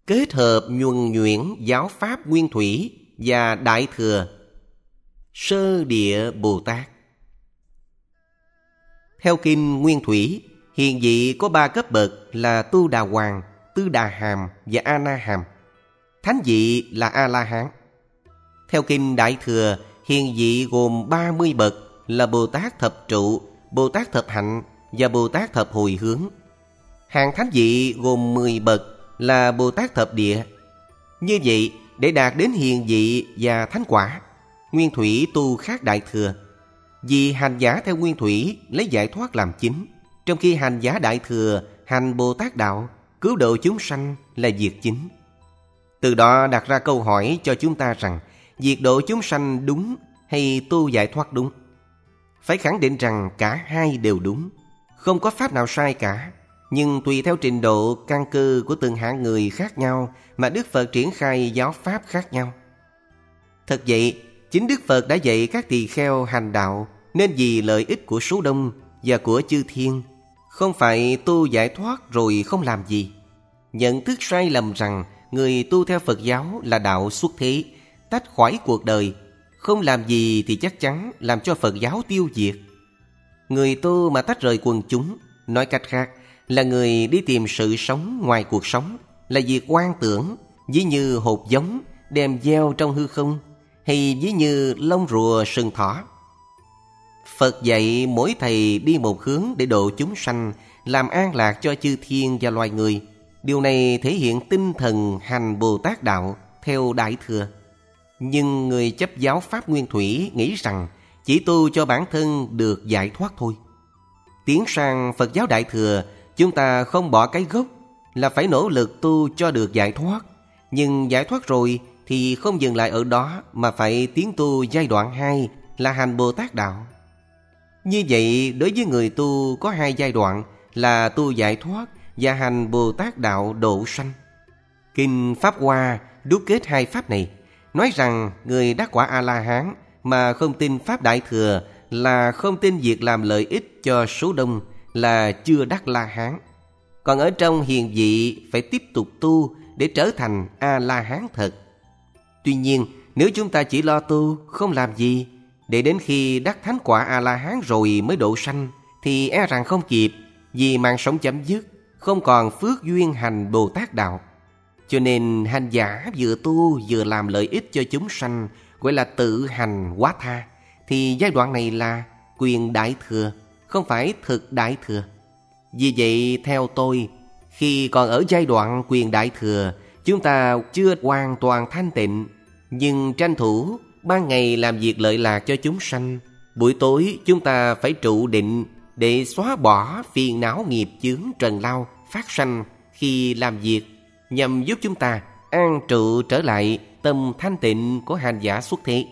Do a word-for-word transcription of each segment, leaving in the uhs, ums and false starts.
kết hợp nhuần nhuyễn giáo pháp Nguyên Thủy và Đại Thừa. Sơ Địa Bồ Tát. Theo kinh Nguyên Thủy, hiện vị có ba cấp bậc là Tu Đà Hoàng, Tư Đà Hàm và A Na Hàm. Thánh vị là A La Hán. Theo kinh Đại Thừa, hiện vị gồm ba mươi bậc là Bồ Tát Thập Trụ, Bồ Tát Thập Hạnh và Bồ Tát Thập Hồi Hướng. Hàng thánh vị gồm mười bậc là Bồ Tát Thập Địa. Như vậy, để đạt đến hiền vị và thánh quả, Nguyên Thủy tu khác Đại Thừa. Vì hành giả theo Nguyên Thủy lấy giải thoát làm chính, trong khi hành giả Đại Thừa hành Bồ Tát Đạo, cứu độ chúng sanh là việc chính. Từ đó đặt ra câu hỏi cho chúng ta rằng việc độ chúng sanh đúng hay tu giải thoát đúng? Phải khẳng định rằng cả hai đều đúng, không có pháp nào sai cả. Nhưng tùy theo trình độ căn cơ của từng hạng người khác nhau mà Đức Phật triển khai giáo pháp khác nhau. Thật vậy, chính Đức Phật đã dạy các tỳ kheo hành đạo nên vì lợi ích của số đông và của chư thiên, không phải tu giải thoát rồi không làm gì. Nhận thức sai lầm rằng người tu theo Phật giáo là đạo xuất thế, tách khỏi cuộc đời, không làm gì thì chắc chắn làm cho Phật giáo tiêu diệt. Người tu mà tách rời quần chúng, nói cách khác, là người đi tìm sự sống ngoài cuộc sống, là việc quan tưởng, ví như hột giống đem gieo trong hư không, hay ví như lông rùa sừng thỏ. Phật dạy mỗi thầy đi một hướng để độ chúng sanh, làm an lạc cho chư thiên và loài người. Điều này thể hiện tinh thần hành Bồ Tát Đạo theo Đại Thừa. Nhưng người chấp giáo pháp Nguyên Thủy nghĩ rằng chỉ tu cho bản thân được giải thoát thôi. Tiến sang Phật giáo Đại Thừa, chúng ta không bỏ cái gốc là phải nỗ lực tu cho được giải thoát. Nhưng giải thoát rồi thì không dừng lại ở đó mà phải tiến tu giai đoạn hai là hành Bồ Tát Đạo. Như vậy, đối với người tu có hai giai đoạn là tu giải thoát và hành Bồ Tát Đạo độ sanh. Kinh Pháp Hoa đúc kết hai pháp này, nói rằng người đắc quả A-la-hán mà không tin Pháp Đại Thừa là không tin việc làm lợi ích cho số đông, là chưa đắc La-hán. Còn ở trong hiền vị phải tiếp tục tu để trở thành A-la-hán thật. Tuy nhiên, nếu chúng ta chỉ lo tu, không làm gì, để đến khi đắc thánh quả A-la-hán rồi mới độ sanh, thì e rằng không kịp, vì mạng sống chấm dứt, không còn phước duyên hành Bồ Tát Đạo. Cho nên hành giả vừa tu vừa làm lợi ích cho chúng sanh, gọi là tự hành quá tha, thì giai đoạn này là quyền Đại Thừa, không phải thực Đại Thừa. Vì vậy theo tôi, khi còn ở giai đoạn quyền Đại Thừa, chúng ta chưa hoàn toàn thanh tịnh, nhưng tranh thủ ban ngày làm việc lợi lạc cho chúng sanh, buổi tối chúng ta phải trụ định để xóa bỏ phiền não nghiệp chướng trần lao phát sanh khi làm việc, nhằm giúp chúng ta an trụ trở lại tâm thanh tịnh của hành giả xuất thế.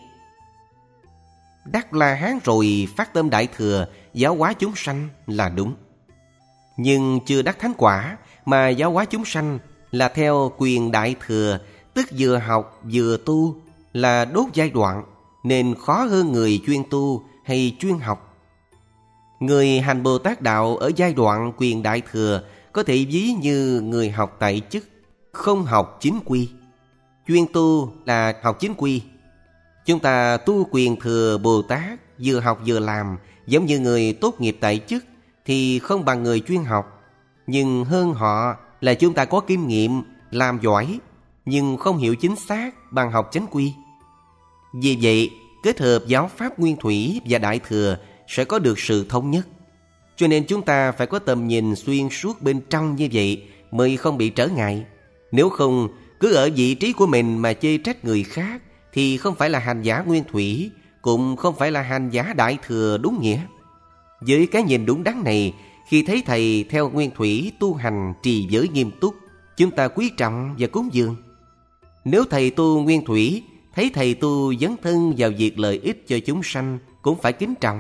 Đắc La-hán rồi phát tâm Đại Thừa giáo hóa chúng sanh là đúng. Nhưng chưa đắc thánh quả mà giáo hóa chúng sanh là theo quyền Đại Thừa, tức vừa học vừa tu, là đốt giai đoạn, nên khó hơn người chuyên tu hay chuyên học. Người hành Bồ Tát Đạo ở giai đoạn quyền Đại Thừa có thể ví như người học tại chức, không học chính quy. Chuyên tu là học chính quy. Chúng ta tu quyền thừa Bồ Tát, vừa học vừa làm, giống như người tốt nghiệp tại chức thì không bằng người chuyên học. Nhưng hơn họ là chúng ta có kinh nghiệm, làm giỏi, nhưng không hiểu chính xác bằng học chánh quy. Vì vậy, kết hợp giáo pháp Nguyên Thủy và Đại Thừa sẽ có được sự thống nhất. Cho nên chúng ta phải có tầm nhìn xuyên suốt bên trong như vậy mới không bị trở ngại. Nếu không, cứ ở vị trí của mình mà chê trách người khác thì không phải là hành giả Nguyên Thủy, cũng không phải là hành giả Đại Thừa đúng nghĩa. Với cái nhìn đúng đắn này, khi thấy thầy theo Nguyên Thủy tu hành trì giới nghiêm túc, chúng ta quý trọng và cúng dường. Nếu thầy tu Nguyên Thủy thấy thầy tu dấn thân vào việc lợi ích cho chúng sanh, cũng phải kính trọng.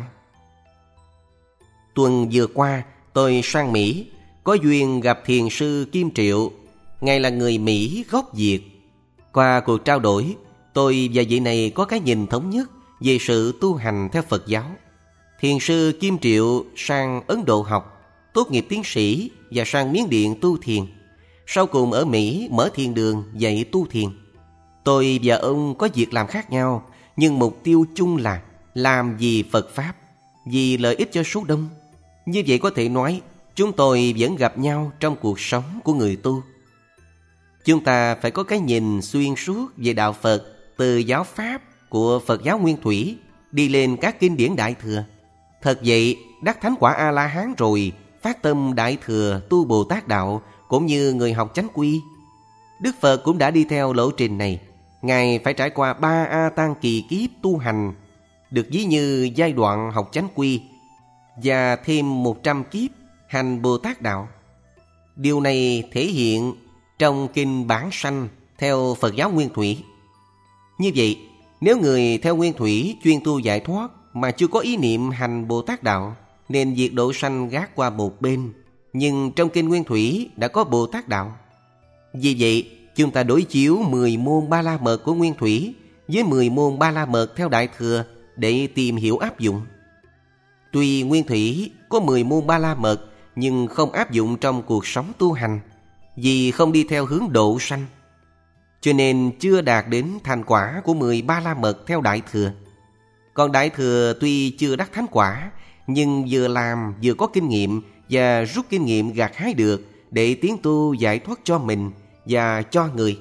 Tuần vừa qua, tôi sang Mỹ, có duyên gặp thiền sư Kim Triệu. Ngài là người Mỹ gốc Việt. Qua cuộc trao đổi, tôi và vị này có cái nhìn thống nhất về sự tu hành theo Phật giáo. Thiền sư Kim Triệu sang Ấn Độ học, tốt nghiệp tiến sĩ và sang Miến Điện tu thiền. Sau cùng ở Mỹ mở thiền đường dạy tu thiền. Tôi và ông có việc làm khác nhau, nhưng mục tiêu chung là làm vì Phật Pháp, vì lợi ích cho số đông. Như vậy có thể nói chúng tôi vẫn gặp nhau trong cuộc sống của người tu. Chúng ta phải có cái nhìn xuyên suốt về đạo Phật, từ giáo Pháp của Phật giáo Nguyên Thủy đi lên các kinh điển Đại Thừa. Thật vậy, đắc thánh quả A-la-hán rồi, phát tâm Đại Thừa tu Bồ Tát đạo, cũng như người học chánh quy. Đức Phật cũng đã đi theo lộ trình này. Ngài phải trải qua ba A Tăng kỳ kiếp tu hành, được ví như giai đoạn học chánh quy, và thêm một trăm kiếp hành Bồ Tát đạo. Điều này thể hiện trong kinh Bản Sanh theo Phật giáo Nguyên Thủy. Như vậy, nếu người theo Nguyên Thủy chuyên tu giải thoát mà chưa có ý niệm hành Bồ Tát đạo, nên việc độ sanh gác qua một bên. Nhưng trong kinh Nguyên Thủy đã có Bồ Tát đạo. Vì vậy, chúng ta đối chiếu mười môn Ba La Mật của Nguyên Thủy với mười môn Ba La Mật theo Đại Thừa để tìm hiểu áp dụng. Tuy Nguyên Thủy có mười môn Ba La Mật, nhưng không áp dụng trong cuộc sống tu hành, vì không đi theo hướng độ sanh, cho nên chưa đạt đến thành quả của mười Ba La Mật theo Đại Thừa. Còn Đại Thừa tuy chưa đắc thánh quả, nhưng vừa làm vừa có kinh nghiệm, và rút kinh nghiệm gặt hái được để tiến tu giải thoát cho mình và cho người.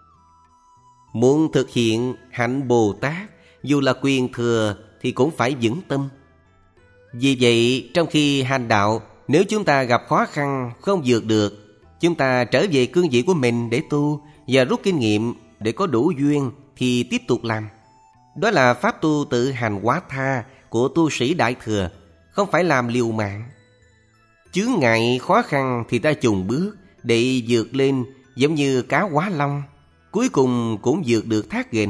Muốn thực hiện hạnh Bồ Tát, dù là quyền thừa thì cũng phải vững tâm. Vì vậy, trong khi hành đạo, nếu chúng ta gặp khó khăn không vượt được, chúng ta trở về cương vị của mình để tu và rút kinh nghiệm để có đủ duyên thì tiếp tục làm. Đó là pháp tu tự hành quá tha của tu sĩ Đại Thừa, không phải làm liều mạng. Chướng ngại khó khăn thì ta chùng bước để vượt lên, giống như cá hóa long, cuối cùng cũng vượt được thác ghềnh.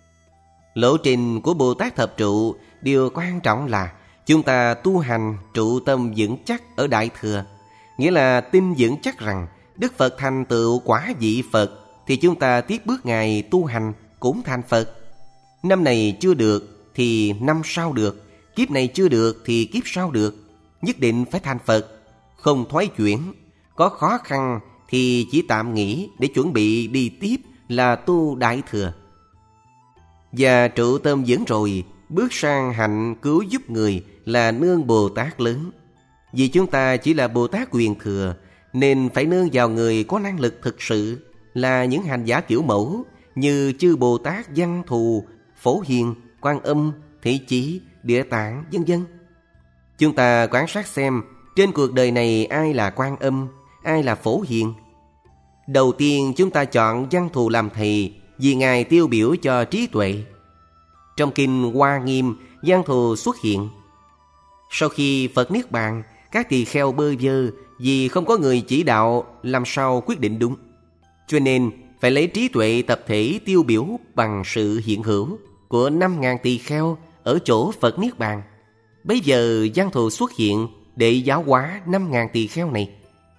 Lộ trình của Bồ Tát Thập Trụ, điều quan trọng là chúng ta tu hành trụ tâm vững chắc ở Đại Thừa, nghĩa là tin vững chắc rằng Đức Phật thành tựu quả vị Phật, thì chúng ta tiếp bước Ngài tu hành cũng thành Phật. Năm này chưa được thì năm sau được, kiếp này chưa được thì kiếp sau được, nhất định phải thành Phật, không thoái chuyển. Có khó khăn thì chỉ tạm nghỉ để chuẩn bị đi tiếp là tu Đại Thừa. Và trụ tâm vững rồi, bước sang hạnh cứu giúp người là nương Bồ Tát lớn. Vì chúng ta chỉ là Bồ Tát quyền thừa, nên phải nương vào người có năng lực thực sự, là những hành giả kiểu mẫu như chư Bồ Tát Văn Thù, Phổ Hiền, Quan Âm, Thị Chỉ, Địa Tạng, vân vân. Chúng ta quan sát xem trên cuộc đời này ai là Quan Âm, ai là Phổ Hiền. Đầu tiên chúng ta chọn Văn Thù làm thầy vì Ngài tiêu biểu cho trí tuệ. Trong kinh Hoa Nghiêm, Văn Thù xuất hiện. Sau khi Phật niết bàn, các tỳ kheo bơ vơ vì không có người chỉ đạo làm sao quyết định đúng, cho nên phải lấy trí tuệ tập thể tiêu biểu bằng sự hiện hữu của năm ngàn tỳ kheo ở chỗ Phật niết bàn. Bây giờ Văn Thù xuất hiện để giáo hóa năm ngàn tỳ kheo này.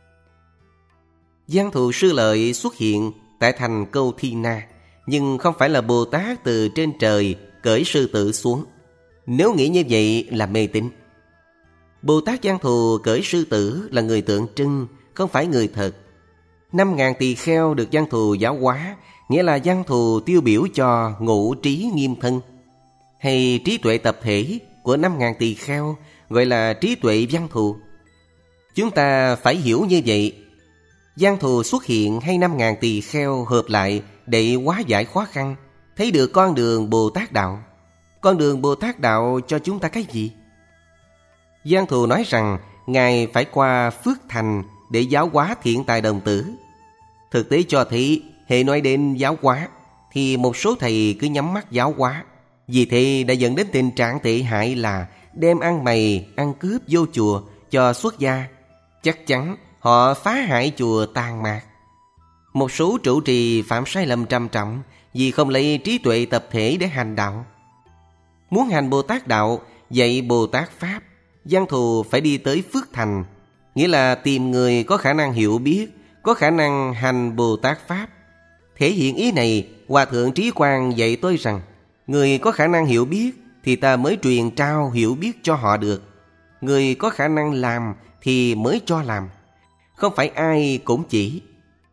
Văn Thù Sư Lợi xuất hiện tại thành Câu Thi Na, nhưng không phải là Bồ Tát từ trên trời cởi sư tử xuống. Nếu nghĩ như vậy là mê tín. Bồ Tát Văn Thù cởi sư tử là người tượng trưng, không phải người thật. Năm ngàn tỳ kheo được Văn Thù giáo hóa, nghĩa là Văn Thù tiêu biểu cho ngũ trí nghiêm thân, hay trí tuệ tập thể của năm ngàn tỳ kheo gọi là trí tuệ Văn Thù. Chúng ta phải hiểu như vậy. Văn Thù xuất hiện hay năm ngàn tỳ kheo hợp lại để hóa giải khó khăn, thấy được con đường Bồ Tát đạo. Con đường Bồ Tát đạo cho chúng ta cái gì? Văn Thù nói rằng Ngài phải qua Phước Thành để giáo hóa thiện tài đồng tử. Thực tế cho thấy, hệ nói đến giáo hóa thì một số thầy cứ nhắm mắt giáo hóa. Vì thế đã dẫn đến tình trạng tệ hại là đem ăn mày, ăn cướp vô chùa cho xuất gia. Chắc chắn họ phá hại chùa tàn mạc. Một số trụ trì phạm sai lầm trầm trọng vì không lấy trí tuệ tập thể để hành đạo. Muốn hành Bồ Tát đạo, dạy Bồ Tát Pháp, Văn Thù phải đi tới Phước Thành, nghĩa là tìm người có khả năng hiểu biết, có khả năng hành Bồ Tát Pháp. Thể hiện ý này, Hòa Thượng Trí Quang dạy tôi rằng người có khả năng hiểu biết thì ta mới truyền trao hiểu biết cho họ được. Người có khả năng làm thì mới cho làm. Không phải ai cũng chỉ.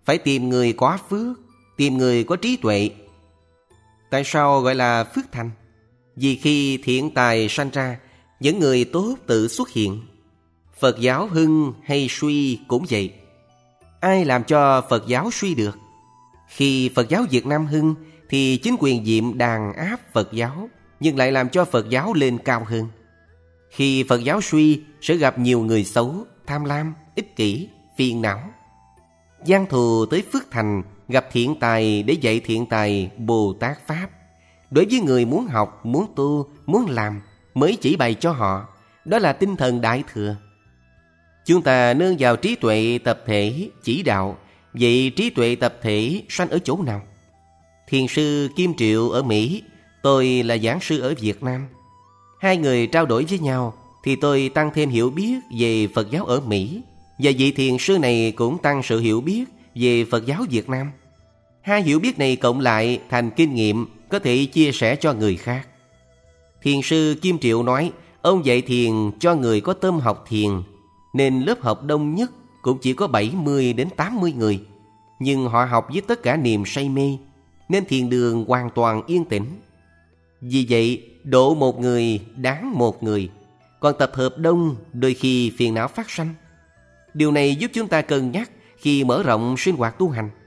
phải tìm người có phước, tìm người có trí tuệ. Tại sao gọi là phước thành? Vì khi thiện tài sanh ra, những người tốt tự xuất hiện. Phật giáo hưng hay suy cũng vậy. Ai làm cho Phật giáo suy được? Khi Phật giáo Việt Nam hưng thì chính quyền Diệm đàn áp Phật giáo, nhưng lại làm cho Phật giáo lên cao hơn. Khi Phật giáo suy sẽ gặp nhiều người xấu, tham lam, ích kỷ, phiền não. Giang thù tới phước thành, gặp thiện tài để dạy thiện tài Bồ Tát Pháp. Đối với người muốn học, muốn tu, muốn làm mới chỉ bày cho họ. Đó là tinh thần Đại Thừa. Chúng ta nương vào trí tuệ tập thể chỉ đạo. Vậy trí tuệ tập thể sanh ở chỗ nào? Thiền sư Kim Triệu ở Mỹ, tôi là giảng sư ở Việt Nam. Hai người trao đổi với nhau thì tôi tăng thêm hiểu biết về Phật giáo ở Mỹ, và vị thiền sư này cũng tăng sự hiểu biết về Phật giáo Việt Nam. Hai hiểu biết này cộng lại thành kinh nghiệm có thể chia sẻ cho người khác. Thiền sư Kim Triệu nói ông dạy thiền cho người có tâm học thiền, nên lớp học đông nhất cũng chỉ có bảy mươi đến tám mươi người. Nhưng họ học với tất cả niềm say mê, nên thiền đường hoàn toàn yên tĩnh. Vì vậy, độ một người đáng một người, còn tập hợp đông đôi khi phiền não phát sanh. Điều này giúp chúng ta cân nhắc khi mở rộng sinh hoạt tu hành.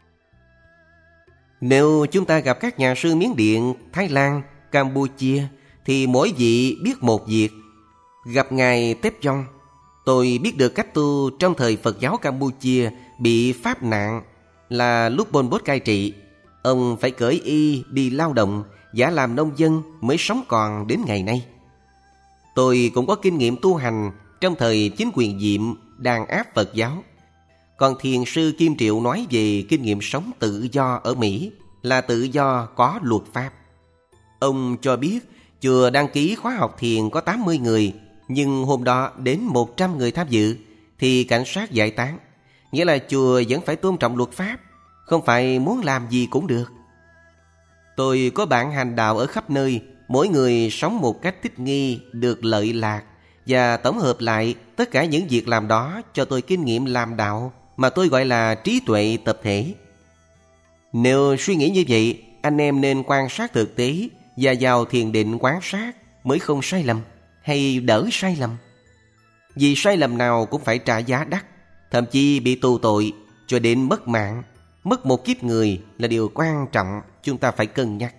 Nếu chúng ta gặp các nhà sư Miến Điện, Thái Lan, Campuchia thì mỗi vị biết một việc. Gặp Ngài Tép Dông, tôi biết được cách tu trong thời Phật giáo Campuchia bị pháp nạn là lúc Pol Pot cai trị. Ông phải cởi y đi lao động, giả làm nông dân mới sống còn đến ngày nay. Tôi cũng có kinh nghiệm tu hành trong thời chính quyền Diệm đàn áp Phật giáo. Còn thiền sư Kim Triệu nói về kinh nghiệm sống tự do ở Mỹ là tự do có luật pháp. Ông cho biết chùa đăng ký khóa học thiền có tám mươi người, nhưng hôm đó đến một trăm người tham dự thì cảnh sát giải tán. Nghĩa là chùa vẫn phải tôn trọng luật pháp, không phải muốn làm gì cũng được. Tôi có bạn hành đạo ở khắp nơi, mỗi người sống một cách thích nghi, được lợi lạc, và tổng hợp lại tất cả những việc làm đó cho tôi kinh nghiệm làm đạo mà tôi gọi là trí tuệ tập thể. Nếu suy nghĩ như vậy, anh em nên quan sát thực tế và vào thiền định quan sát mới không sai lầm hay đỡ sai lầm. Vì sai lầm nào cũng phải trả giá đắt, thậm chí bị tù tội cho đến mất mạng. Mất một kiếp người là điều quan trọng chúng ta phải cân nhắc.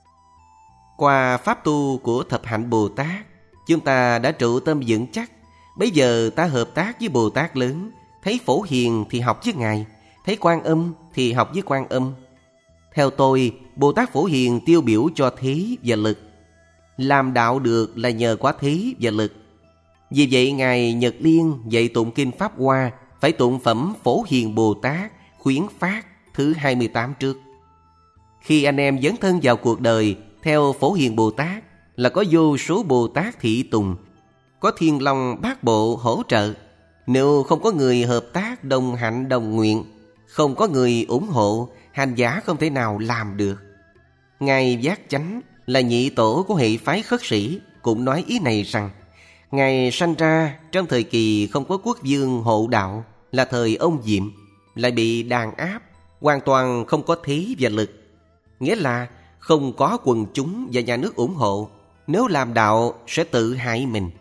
Qua pháp tu của Thập Hạnh Bồ Tát, chúng ta đã trụ tâm vững chắc. Bây giờ ta hợp tác với Bồ Tát lớn. Thấy Phổ Hiền thì học với Ngài, thấy Quan Âm thì học với Quan Âm. Theo tôi, Bồ Tát Phổ Hiền tiêu biểu cho thế và lực. Làm đạo được là nhờ có thế và lực. Vì vậy Ngài Nhật Liên dạy tụng kinh Pháp Hoa phải tụng phẩm Phổ Hiền Bồ Tát khuyến phát thứ hai mươi tám trước. Khi anh em dấn thân vào cuộc đời theo Phổ Hiền Bồ Tát là có vô số Bồ Tát thị tùng, có Thiên Long Bát Bộ hỗ trợ. Nếu không có người hợp tác đồng hạnh đồng nguyện, không có người ủng hộ, hành giả không thể nào làm được. Ngài Giác Chánh là nhị tổ của hệ phái Khất Sĩ cũng nói ý này rằng Ngài sanh ra trong thời kỳ không có quốc vương hộ đạo, là thời ông Diệm, lại bị đàn áp, hoàn toàn không có thế và lực. Nghĩa là không có quần chúng và nhà nước ủng hộ, nếu làm đạo sẽ tự hại mình.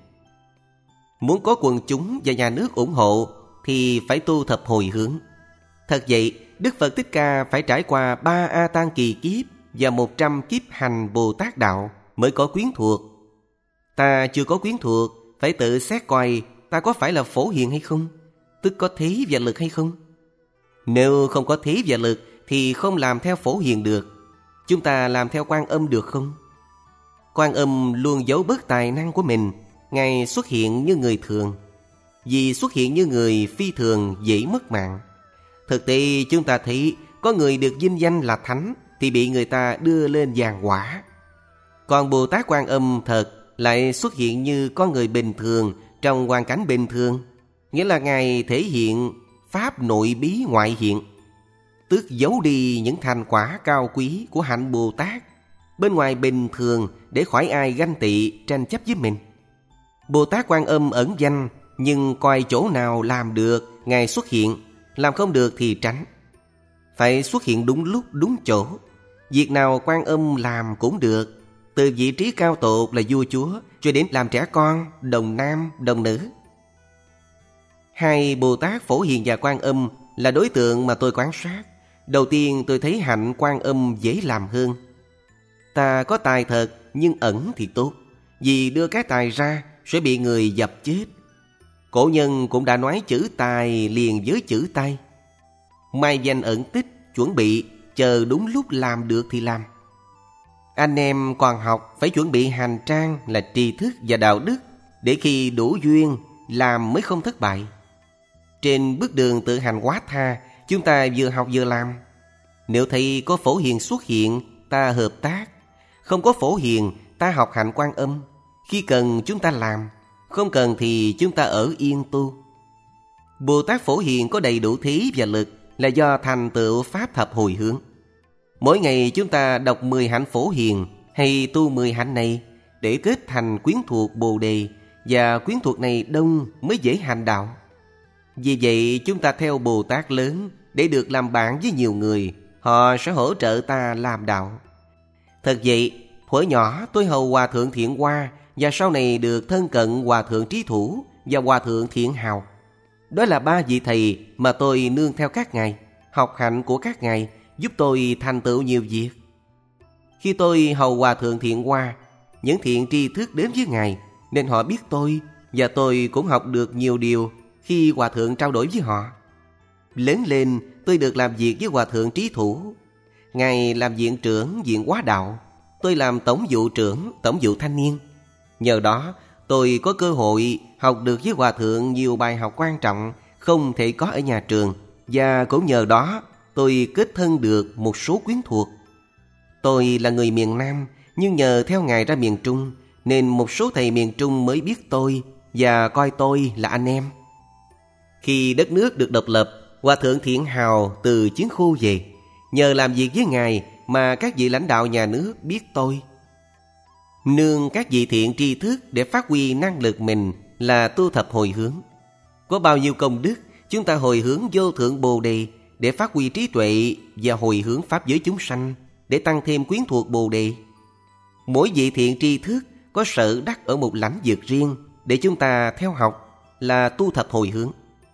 Muốn có quần chúng và nhà nước ủng hộ thì phải tu thập hồi hướng. Thật vậy, Đức Phật Thích Ca phải trải qua ba A Tăng kỳ kiếp và một trăm kiếp hành Bồ Tát đạo mới có quyến thuộc. Ta chưa có quyến thuộc, phải tự xét coi ta có phải là Phổ Hiền hay không, tức có thế và lực hay không. Nếu không có thế và lực thì không làm theo Phổ Hiền được. Chúng ta làm theo Quan Âm được không? Quan Âm luôn giấu bớt tài năng của mình. Ngài xuất hiện như người thường. Vì xuất hiện như người phi thường dễ mất mạng. Thực tế chúng ta thấy có người được vinh danh là thánh thì bị người ta đưa lên giàn quả. Còn Bồ Tát Quan Âm thật lại xuất hiện như con người bình thường trong hoàn cảnh bình thường. Nghĩa là Ngài thể hiện pháp nội bí ngoại hiện, tức giấu đi những thành quả cao quý của hạnh Bồ Tát bên ngoài bình thường để khỏi ai ganh tị tranh chấp với mình. Bồ Tát Quan Âm ẩn danh, nhưng coi chỗ nào làm được Ngài xuất hiện, làm không được thì tránh. phải xuất hiện đúng lúc đúng chỗ. Việc nào Quan Âm làm cũng được, từ vị trí cao tột là vua chúa cho đến làm trẻ con, đồng nam, đồng nữ. Hai Bồ Tát Phổ Hiền và Quan Âm là đối tượng mà tôi quan sát. Đầu tiên tôi thấy hạnh Quan Âm dễ làm hơn. Ta có tài thật nhưng ẩn thì tốt, vì đưa cái tài ra sẽ bị người dập chết. Cổ nhân cũng đã nói chữ tài liền với chữ tay. Mai danh ẩn tích, chuẩn bị, chờ đúng lúc làm được thì làm. Anh em còn học phải chuẩn bị hành trang là tri thức và đạo đức, để khi đủ duyên làm mới không thất bại. Trên bước đường tự hành hóa tha, chúng ta vừa học vừa làm. Nếu thấy có Phổ Hiền xuất hiện, ta hợp tác. Không có Phổ Hiền, ta học hạnh Quan Âm. Khi cần chúng ta làm, không cần thì chúng ta ở yên tu. Bồ Tát Phổ Hiền có đầy đủ thí và lực là do thành tựu Pháp thập hồi hướng. Mỗi ngày chúng ta đọc mười hạnh Phổ Hiền hay tu mười hạnh này để kết thành quyến thuộc Bồ Đề, và quyến thuộc này đông mới dễ hành đạo. Vì vậy chúng ta theo Bồ Tát lớn để được làm bạn với nhiều người, họ sẽ hỗ trợ ta làm đạo. Thật vậy, thuở nhỏ tôi hầu Hòa Thượng Thiện Hoa, và sau này được thân cận Hòa Thượng Trí Thủ và Hòa Thượng Thiện Hào. Đó là ba vị thầy mà tôi nương theo các ngài. Học hạnh của các ngài giúp tôi thành tựu nhiều việc. Khi tôi hầu Hòa Thượng Thiện Hoa, những thiện tri thức đến với ngài, nên họ biết tôi, và tôi cũng học được nhiều điều khi Hòa Thượng trao đổi với họ. Lớn lên tôi được làm việc với Hòa Thượng Trí Thủ. Ngài làm viện trưởng viện Hóa Đạo, tôi làm tổng vụ trưởng tổng vụ thanh niên. Nhờ đó tôi có cơ hội học được với Hòa Thượng nhiều bài học quan trọng không thể có ở nhà trường, và cũng nhờ đó tôi kết thân được một số quyến thuộc. Tôi là người miền Nam, nhưng nhờ theo ngài ra miền Trung, nên một số thầy miền Trung mới biết tôi và coi tôi là anh em. Khi đất nước được độc lập, Hòa Thượng Thiện Hào từ chiến khu về. Nhờ làm việc với ngài mà các vị lãnh đạo nhà nước biết tôi. Nương các vị thiện tri thức để phát huy năng lực mình là tu thập hồi hướng. Có bao nhiêu công đức, chúng ta hồi hướng vô thượng Bồ Đề để phát huy trí tuệ, và hồi hướng pháp giới chúng sanh để tăng thêm quyến thuộc Bồ Đề. Mỗi vị thiện tri thức có sở đắc ở một lãnh vực riêng để chúng ta theo học là tu thập hồi hướng.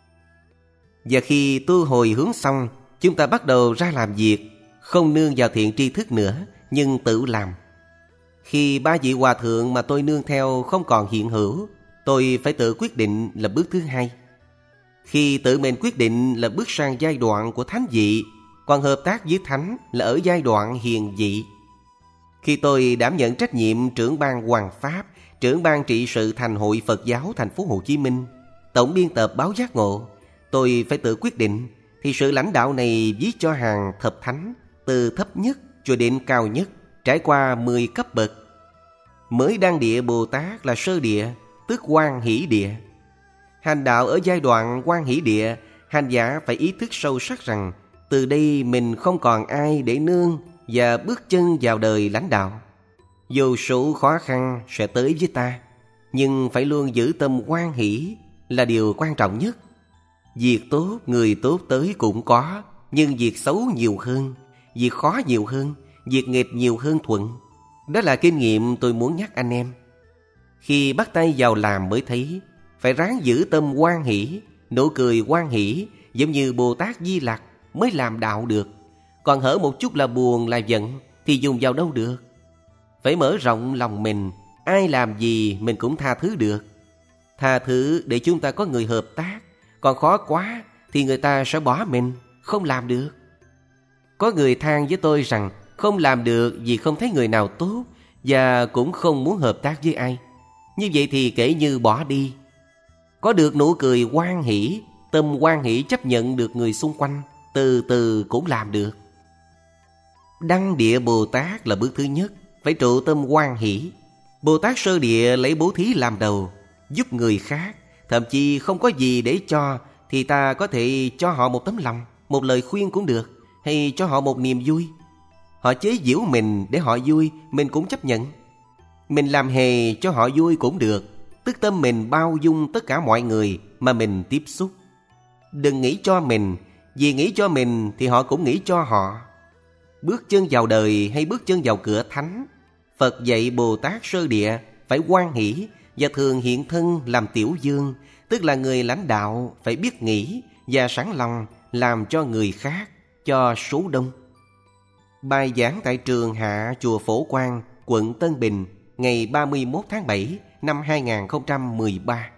Và khi tu hồi hướng xong, chúng ta bắt đầu ra làm việc, không nương vào thiện tri thức nữa, nhưng tự làm. Khi ba vị hòa thượng mà tôi nương theo không còn hiện hữu, tôi phải tự quyết định là bước thứ hai. Khi tự mình quyết định là bước sang giai đoạn của thánh vị, còn hợp tác với thánh là ở giai đoạn hiền vị. Khi tôi đảm nhận trách nhiệm trưởng ban Hoàng Pháp, trưởng ban trị sự Thành hội Phật giáo thành phố Hồ Chí Minh, tổng biên tập báo Giác Ngộ, tôi phải tự quyết định, thì sự lãnh đạo này viết cho hàng thập thánh, từ thấp nhất cho đến cao nhất, trải qua mười cấp bậc. Mới đăng địa Bồ Tát là sơ địa, tức Hoan Hỷ địa. Hành đạo ở giai đoạn Hoan Hỷ địa, hành giả phải ý thức sâu sắc rằng từ đây mình không còn ai để nương và bước chân vào đời lãnh đạo. Vô số khó khăn sẽ tới với ta, nhưng phải luôn giữ tâm hoan hỷ là điều quan trọng nhất. Việc tốt, người tốt tới cũng có, nhưng việc xấu nhiều hơn, việc khó nhiều hơn, việc nghịch nhiều hơn thuận. Đó là kinh nghiệm tôi muốn nhắc anh em. Khi bắt tay vào làm mới thấy, phải ráng giữ tâm hoan hỷ, nụ cười hoan hỷ, giống như Bồ Tát Di Lặc mới làm đạo được. Còn hở một chút là buồn là giận thì dùng vào đâu được. Phải mở rộng lòng mình, ai làm gì mình cũng tha thứ được. Tha thứ để chúng ta có người hợp tác. Còn khó quá thì người ta sẽ bỏ mình, không làm được. Có người than với tôi rằng không làm được vì không thấy người nào tốt, và cũng không muốn hợp tác với ai. Như vậy thì kể như bỏ đi. Có được nụ cười hoan hỷ, tâm hoan hỷ chấp nhận được người xung quanh, từ từ cũng làm được. Đăng địa Bồ Tát là bước thứ nhất, phải trụ tâm hoan hỷ. Bồ Tát sơ địa lấy bố thí làm đầu, giúp người khác. Thậm chí không có gì để cho, thì ta có thể cho họ một tấm lòng, một lời khuyên cũng được, hay cho họ một niềm vui. Họ chế giễu mình để họ vui, mình cũng chấp nhận. Mình làm hề cho họ vui cũng được, tức tâm mình bao dung tất cả mọi người mà mình tiếp xúc. Đừng nghĩ cho mình, Vì nghĩ cho mình thì họ cũng nghĩ cho họ. Bước chân vào đời hay bước chân vào cửa thánh, Phật dạy Bồ Tát sơ địa phải hoan hỷ và thường hiện thân làm tiểu dương, tức là người lãnh đạo phải biết nghĩ và sẵn lòng làm cho người khác, cho số đông. Bài giảng tại trường Hạ chùa Phổ Quang, quận Tân Bình, ngày ba mươi mốt tháng bảy năm hai nghìn không trăm mười ba.